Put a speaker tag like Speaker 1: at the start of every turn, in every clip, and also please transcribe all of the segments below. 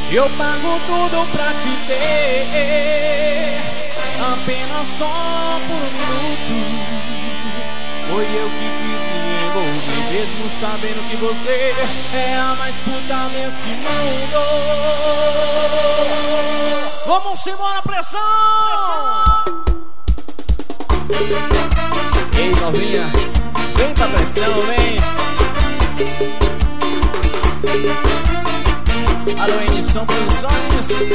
Speaker 1: Eu pago tudo pra te ter, apenas só por um minuto. Foi eu que quis me envolver, mesmo sabendo que você é a mais puta desse mundo. Vamos embora, pressão! Ei, novinha, vem pra pressão, vem. Alô, Edição Produções.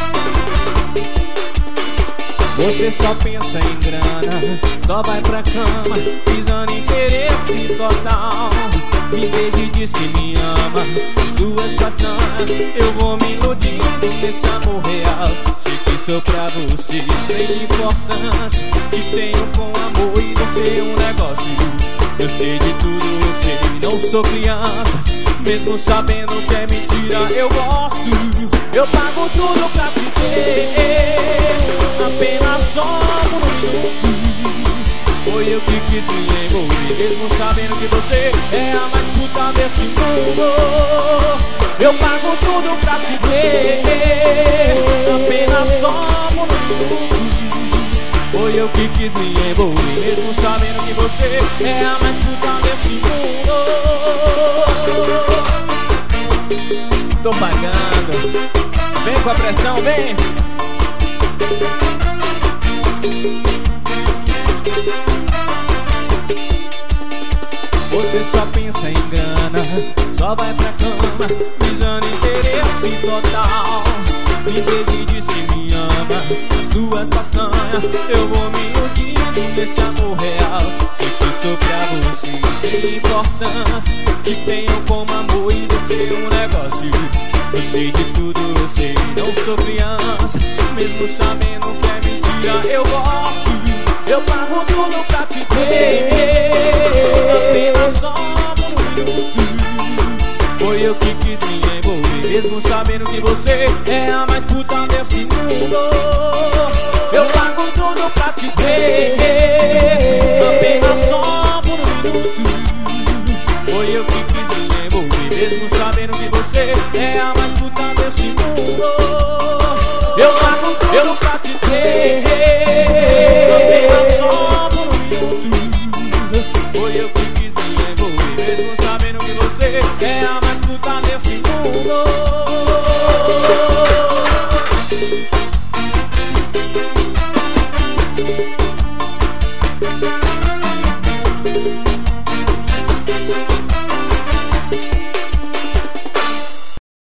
Speaker 1: Você só pensa em grana, só vai pra cama, pisando em interesse total. Me beija e diz que me ama, suas façanhas eu vou me iludindo nesse amor real. Sei que sou pra você, sem importância, que tenho com amor e você é um negócio. Eu sei de tudo, eu sei, não sou criança, mesmo sabendo que é mentira, eu gosto. Eu pago tudo pra te ter, apenas só por um minuto. Foi eu que quis me envolver, mesmo sabendo que você é a mais puta desse mundo. Eu pago tudo pra te ter, apenas só por um minuto. Foi eu que quis me envolver, mesmo sabendo que você é a mais puta desse mundo. Tô pagando, vem com a pressão, vem. Você só pensa em grana, só vai pra cama, visando interesse total. Me beija e diz que me ama, as suas façanhas eu vou me iludindo nesse amor real. Sei que sou pra você, sem importância, te tenho como amor e você é um negócio. Eu sei de tudo, eu sei, não sou criança, mesmo sabendo que é mentira, eu gosto. Eu pago tudo pra te ter, apenas só por um minuto. Foi eu que quis me envolver, mesmo sabendo que você é a mais puta desse mundo. Eu pago tudo pra te ter, apenas só por um minuto. Foi eu que quis me envolver, mesmo sabendo que você é a mais